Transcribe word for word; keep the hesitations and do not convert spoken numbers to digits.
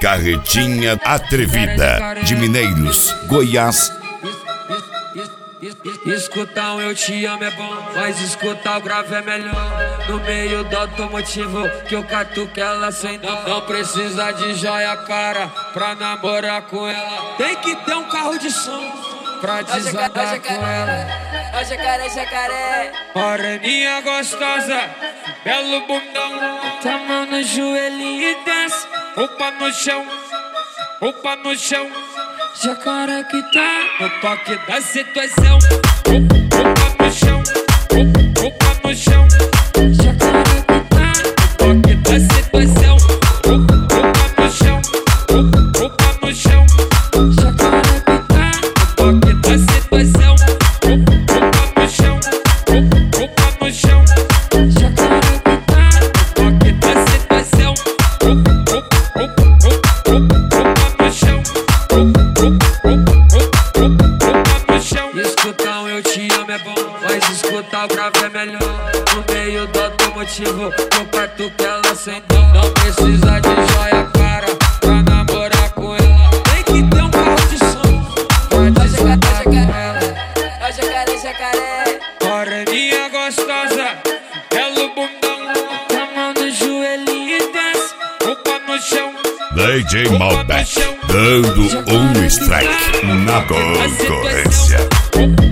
Carretinha Atrevida, de Mineiros, Goiás. Escutar um eu te amo é bom, mas escutar o grave é melhor. No meio do automotivo que eu catuco ela sem dó. Não precisa de joia cara pra namorar com ela. Tem que ter um carro de som pra desandar com ela. Ó jacaré, jacaré, Moreninha gostosa, belo bundão. Tá mão no joelhinho e desce, roupa no chão, roupa no chão. Jacaré que tá no toque da situação. Roupa no chão, roupa no chão. Jacaré que tá no toque da situação. Roupa no chão, roupa no chão. Jacaré que tá no toque da situação. Roupa no chão, roupa no chão. Jacaré que tá no toque da situação. Roupa no chão. Escutar um eu te amo é bom, mas escutar o grave é melhor. No meio do automotivo eu parto que ela sem dó. Não precisa de joia cara pra namorar com ela. Tem que ter um carro de som pra desandar com ela. ó jacaré, jacaré, Moreninha gostosa, belo bundão. Tá mão no joelhinho e desce, roupa no chão. D J Malbec, dando um strike na concorrência.